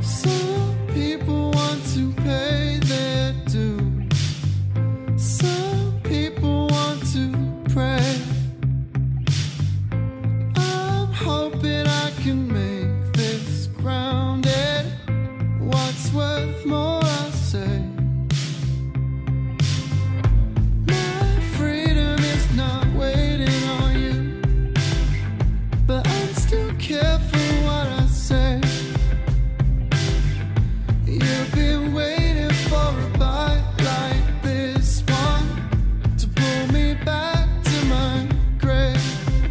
Some people want to pay their dues. Some people want to pray. I'm hoping I can make this grounded. What's worth more, I say. My freedom is not waiting on you, but I'm still careful what I say. You've been waiting for a bite like this one to pull me back to my grave.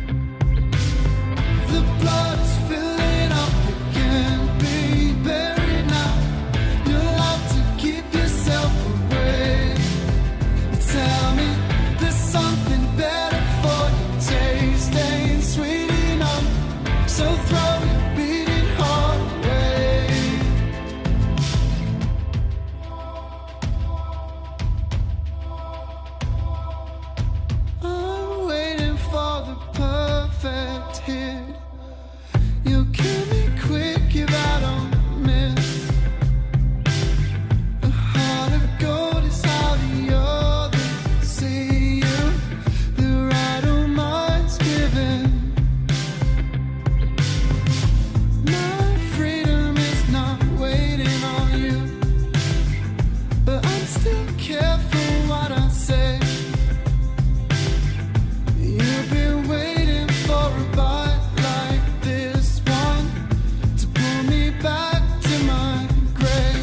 The blood is filling up, it can't be buried now. You'll have to keep yourself away. Tell me there's something better for you. Taste ain't sweet enough, so throw your beating heart away. I'm waiting for the perfect hit. You'll kill me quick if I don't miss. A heart of gold is how the others see you. The right of mine's given. My freedom is not waiting on you, but I'm still careful what I say. You've been waiting for a bite like this one to pull me back to my grave.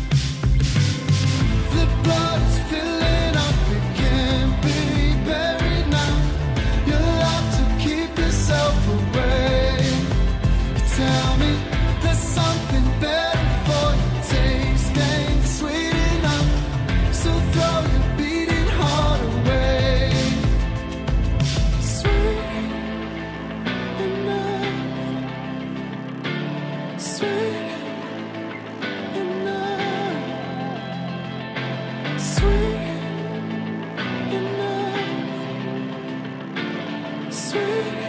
The blood is filling up, it can't be buried now. You'll have to keep yourself away. Tell me there's something better for you. Taste ain't sweet enough, so throw your beating heart away. Sweet enough, sweet enough, sweet enough, sweet